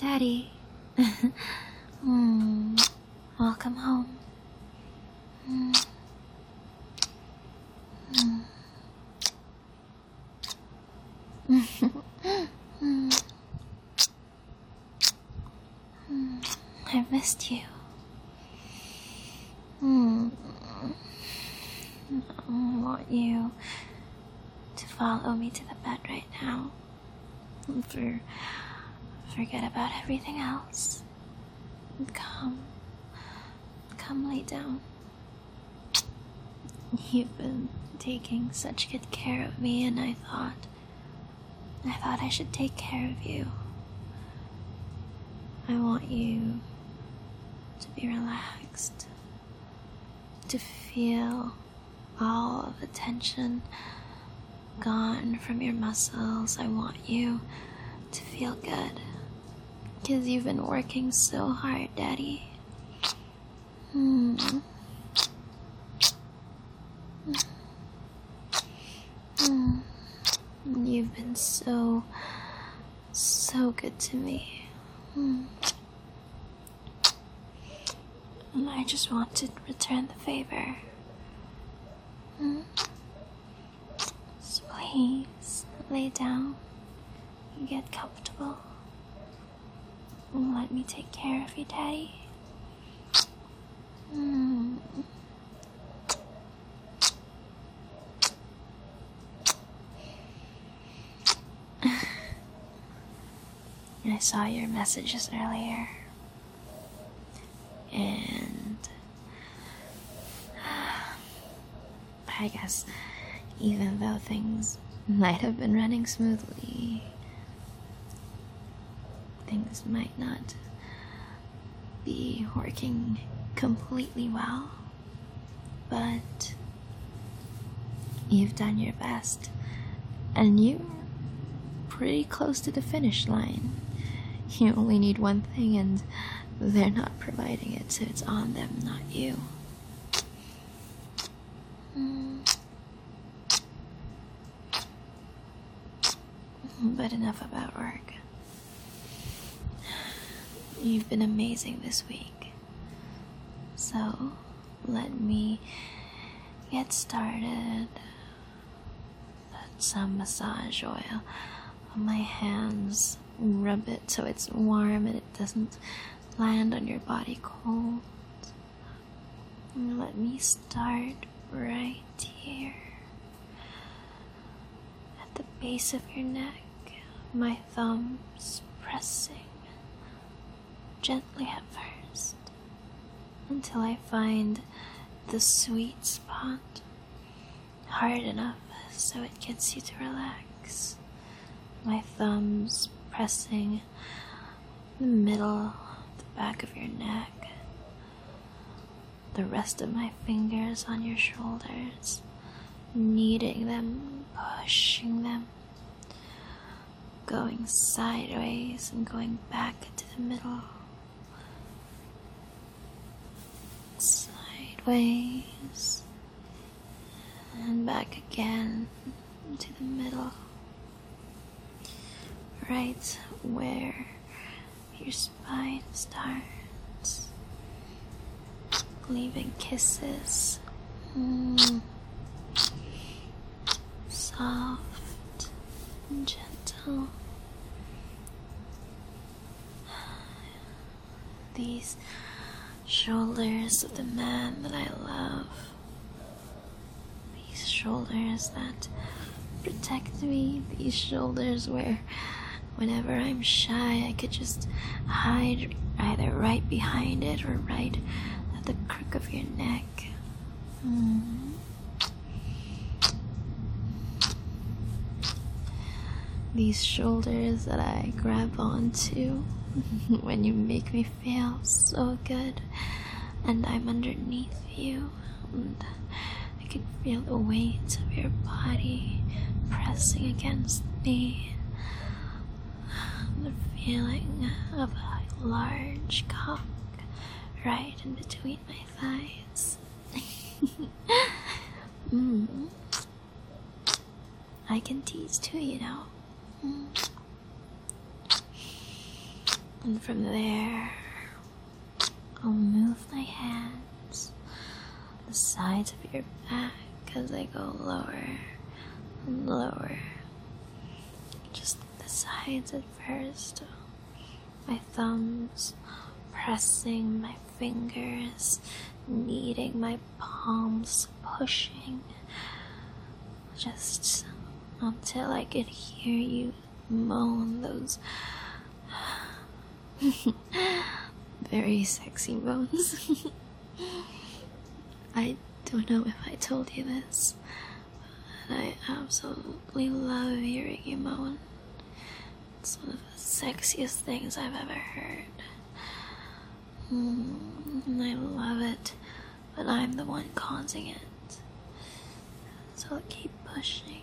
Daddy. Welcome home. I missed you. I want you to follow me to the bed right now. Forget about everything else. Come lay down. You've been taking such good care of me, and I thought I should take care of you. I want you to be relaxed, to feel all of the tension gone from your muscles. I want you to feel good, because you've been working so hard, Daddy. You've been so good to me. And I just want to return the favor. So please, lay down and get comfortable. And let me take care of you, Daddy. I saw your messages earlier, and I guess even though things might have been running smoothly, things might not be working completely well, but you've done your best, and you're pretty close to the finish line. You only need one thing, and they're not providing it, so it's on them, not you. But enough about work. You've been amazing this week. So, let me get started. Put some massage oil on my hands. Rub it so it's warm and it doesn't land on your body cold. And let me start right here at the base of your neck. My thumbs pressing gently at first until I find the sweet spot hard enough so it gets you to relax. My thumbs pressing the middle, the back of your neck, the rest of my fingers on your shoulders, kneading them, pushing them, going sideways and going back to the middle, sideways and back again to the middle. Right where your spine starts, leaving kisses, soft and gentle. These shoulders of the man that I love, these shoulders that protect me, these shoulders where whenever I'm shy, I could just hide either right behind it or right at the crook of your neck. These shoulders that I grab onto when you make me feel so good, and I'm underneath you, and I can feel the weight of your body pressing against me. The feeling of a large cock right in between my thighs. I can tease too, you know. And from there, I'll move my hands the sides of your back as I go lower and lower. Just the sides at first. My thumbs pressing my fingers, kneading my palms, pushing. Just until I could hear you moan those very sexy moans. I don't know if I told you this, but I absolutely love hearing you moan. It's one of the sexiest things I've ever heard. And I love it, but I'm the one causing it. So I'll keep pushing.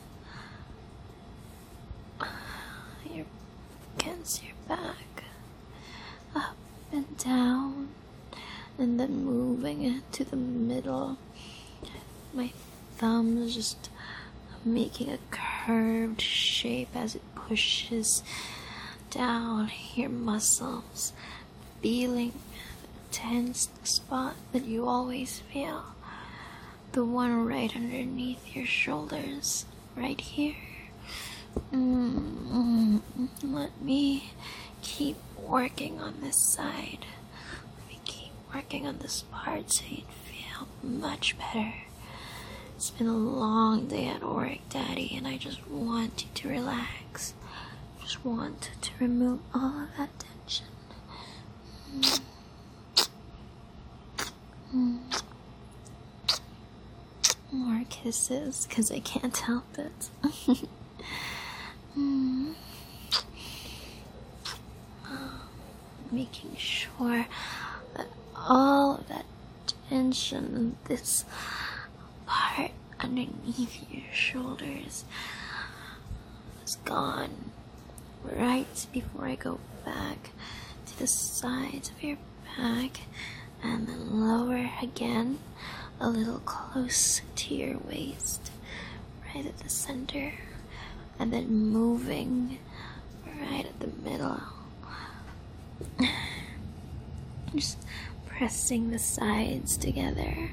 You're against your back, up and down, and then moving it to the middle. My thumb is just making a curved shape as it pushes down your muscles, feeling the tense spot that you always feel, the one right underneath your shoulders, right here. Let me keep working on this side. Let me keep working on this part so you'd feel much better. It's been a long day at work, Daddy, and I just want you to relax. Just want to remove all of that tension. More kisses, because I can't help it. Making sure that all of that tension, this part underneath your shoulders, is gone right before I go back to the sides of your back and then lower again a little close to your waist, right at the center, and then moving right at the middle. Just pressing the sides together.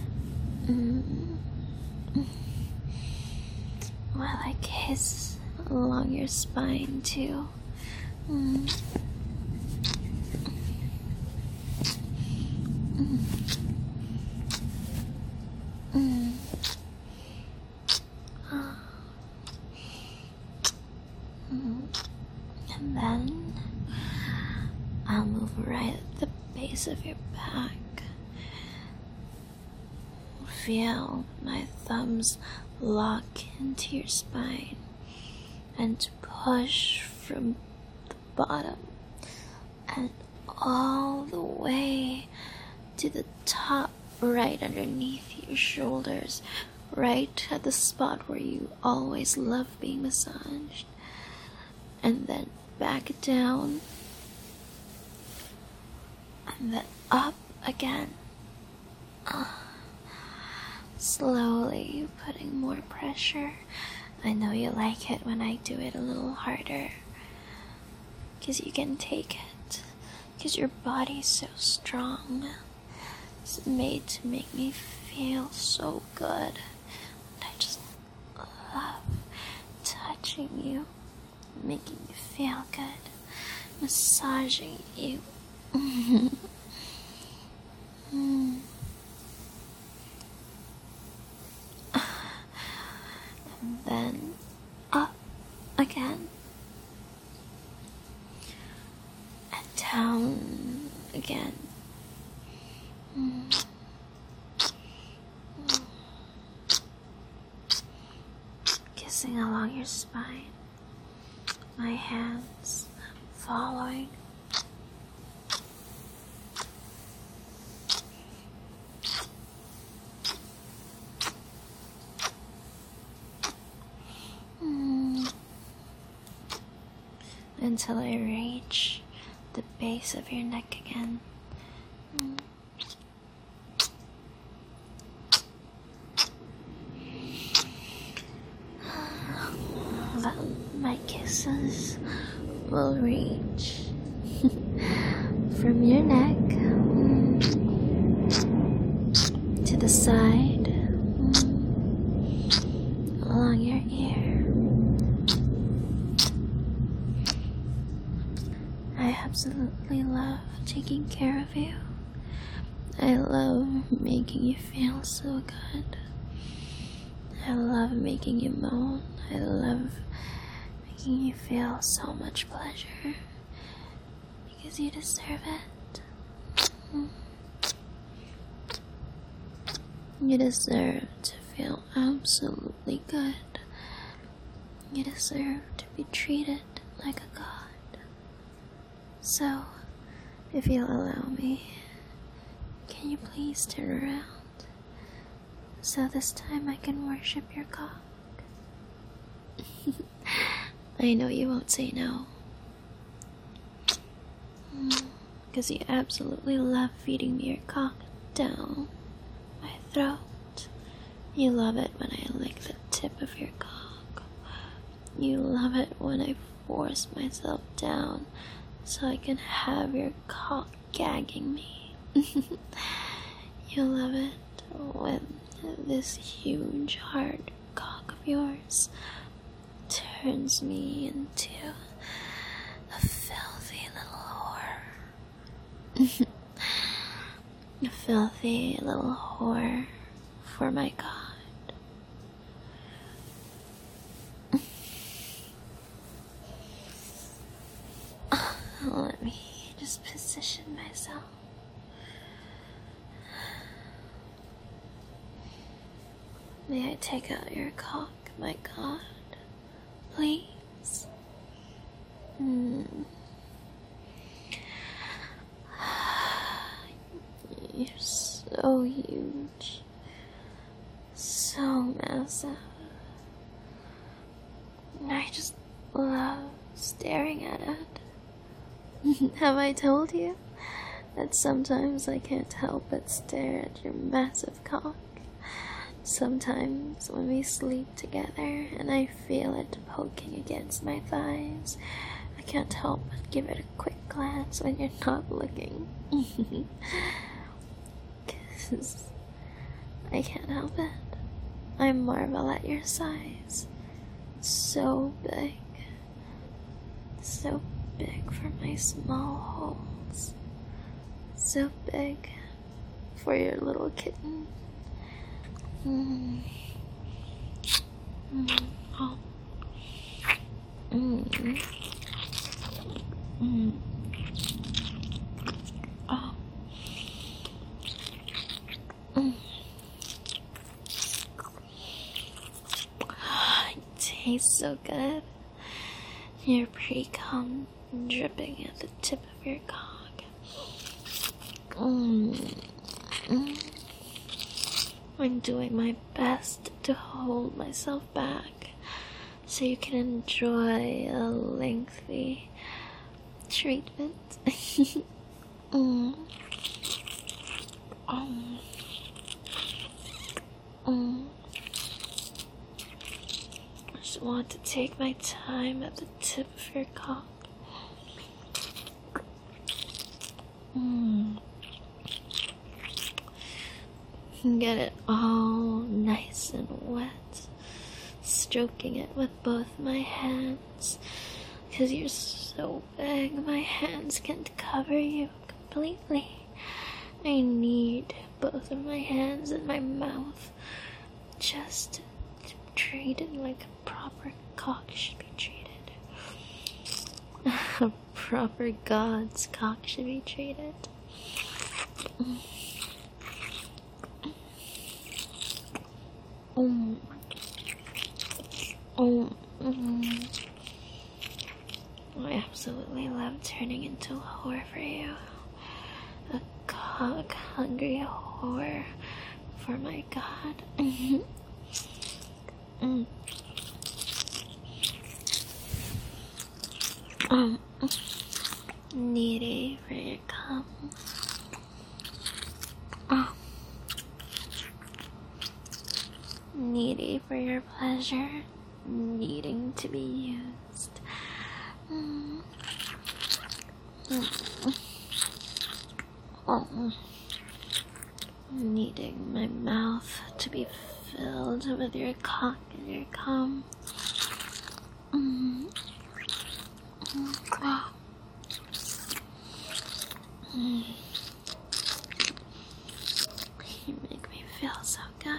While I kiss along your spine too. And then I'll move right at the base of your back. Feel my thumbs lock into your spine and push from the bottom and all the way to the top, right underneath your shoulders, right at the spot where you always love being massaged, and then back down and then up again. Slowly putting more pressure. I know you like it when I do it a little harder, because you can take it, because your body's so strong. It's made to make me feel so good. And I just love touching you, making you feel good, massaging you. And then up again and down again. Kissing along your spine, my hands following. Until I reach the base of your neck again. Then my kisses will reach From your neck to the side, along your ear. I absolutely love taking care of you. I love making you feel so good. I love making you moan. I love making you feel so much pleasure. Because you deserve it. You deserve to feel absolutely good. You deserve to be treated like a god. So, if you'll allow me, can you please turn around? So this time I can worship your cock. I know you won't say no. Because you absolutely love feeding me your cock down my throat. You love it when I lick the tip of your cock. You love it when I force myself down so I can have your cock gagging me. You love it when this huge hard cock of yours turns me into a filthy little whore. A filthy little whore for my God. Let me just position myself. May I take out your cock, my God? Please? You're so huge. So massive. I just love staring at it. Have I told you that sometimes I can't help but stare at your massive cock? Sometimes when we sleep together and I feel it poking against my thighs, I can't help but give it a quick glance when you're not looking. 'Cause I can't help it. I marvel at your size. So big. So big for my small holes. So big for your little kitten. Oh. Oh. It tastes so good. Your pre-cum dripping at the tip of your cock. I'm doing my best to hold myself back so you can enjoy a lengthy treatment. I just want to take my time at the tip of your cock. Get it all nice and wet, stroking it with both my hands. 'Cause you're so big, my hands can't cover you completely. I need both of my hands in my mouth just to treat it like a proper cock should be treated. A proper god's cock should be treated. I absolutely love turning into a whore for you. A cock-hungry whore for my God. Needy for your cum. Needy for your pleasure, needing to be used. Needing my mouth to be filled with your cock and your cum. You make me feel so good.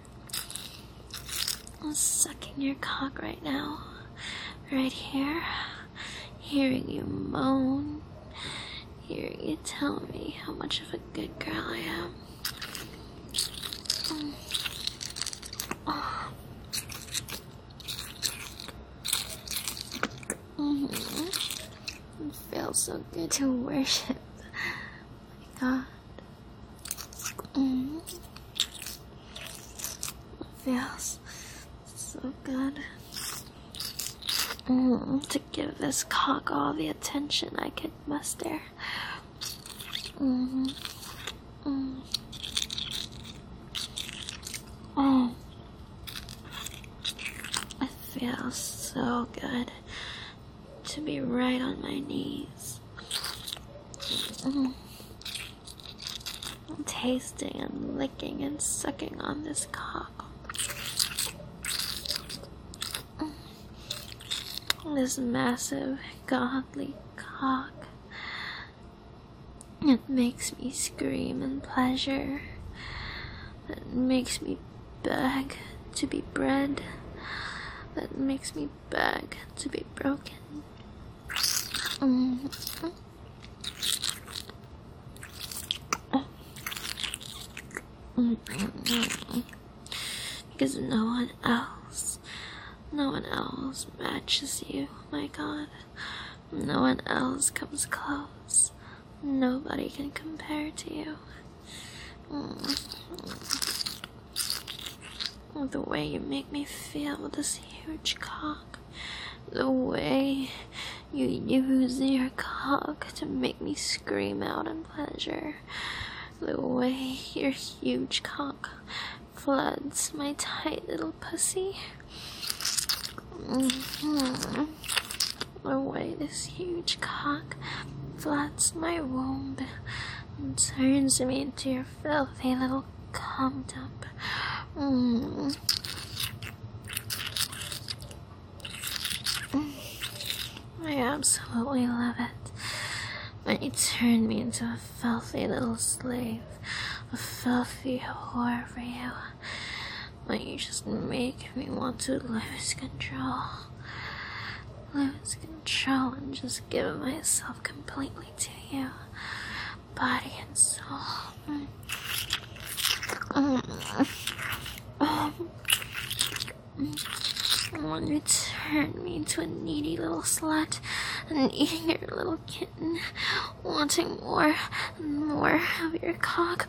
I'm sucking your cock right now, right here, hearing you moan, hearing you tell me how much of a good girl I am. It feels so good to worship. My God. It feels so good to give this cock all the attention I could muster. It feels so good to be right on my knees, tasting and licking and sucking on this cock. This massive, godly cock. It makes me scream in pleasure. It makes me beg to be bred. That makes me beg to be broken. Because no one else matches you, my God. No one else comes close. Nobody can compare to you. The way you make me feel with this huge cock. The way you use your cock to make me scream out in pleasure. The way your huge cock floods my tight little pussy. The way this huge cock floods my womb and turns me into your filthy little cum dump. I absolutely love it when you turn me into a filthy little slave, a filthy whore for you, when you just make me want to lose control and just give myself completely to you, body and soul. When you turn me into a needy little slut and eating your little kitten, wanting more and more of your cock.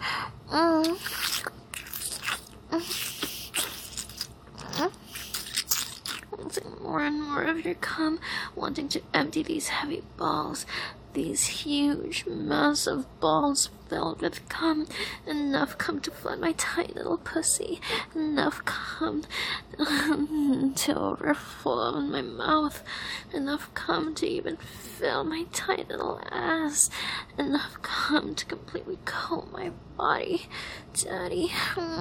Wanting more and more of your cum, wanting to empty these heavy balls, these huge, massive balls filled with cum, enough cum to flood my tight little pussy, enough cum to overflow in my mouth, enough cum to even fill my tight little ass, enough cum to completely coat my body, Daddy.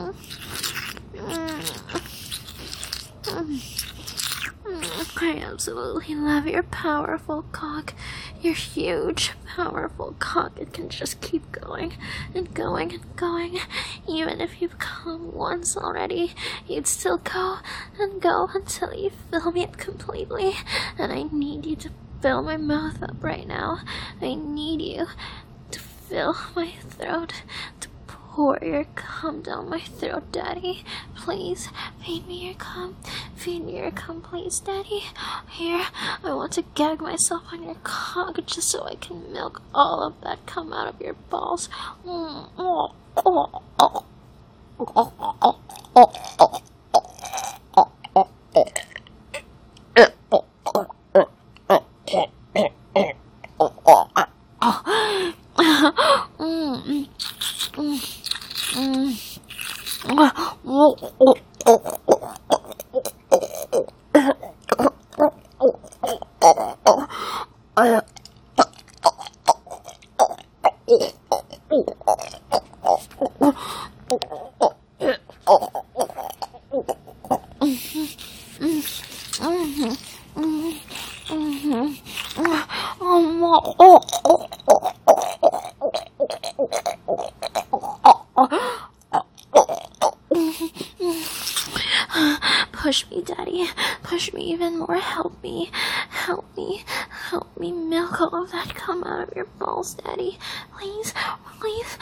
I absolutely love your powerful cock. Your huge, powerful cock. It can just keep going and going and going. Even if you've come once already, you'd still go and go until you fill me up completely. And I need you to fill my mouth up right now. I need you to fill my throat, to pour your cum down my throat, Daddy. Please, feed me your cum. Feed me your cum, please, Daddy. Here, I want to gag myself on your cock just so I can milk all of that cum out of your balls. Push me, Daddy. Push me even more. Help me. Help me. Help me milk all of that cum out of your balls, Daddy. Please. Please.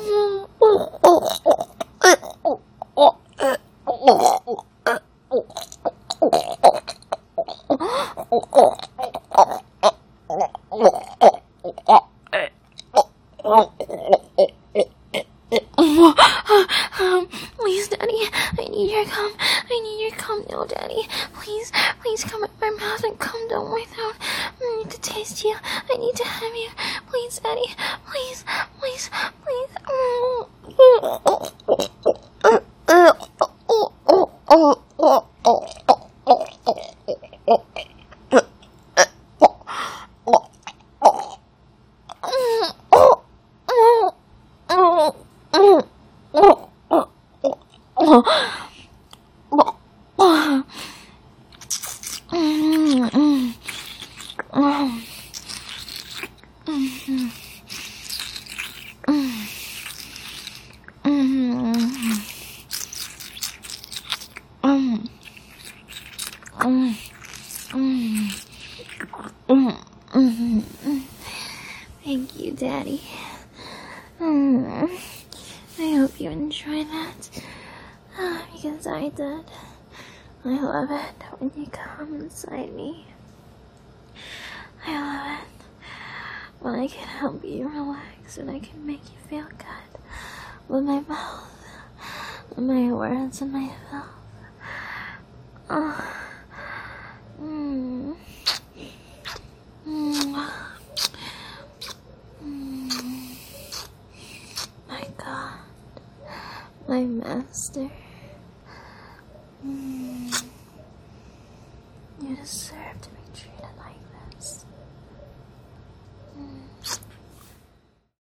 Please, Daddy, I need your cum. I need your cum now, Daddy. Please, please come in my mouth and come down my throat. I need to taste you. I need to have you. Please, Daddy. Please, please, please. Thank you, Daddy. I hope you enjoy that. Because I did. I love it when you come inside me. I love it when I can help you relax and I can make you feel good with my mouth, with my words and my mouth. My God, my master. You deserve to be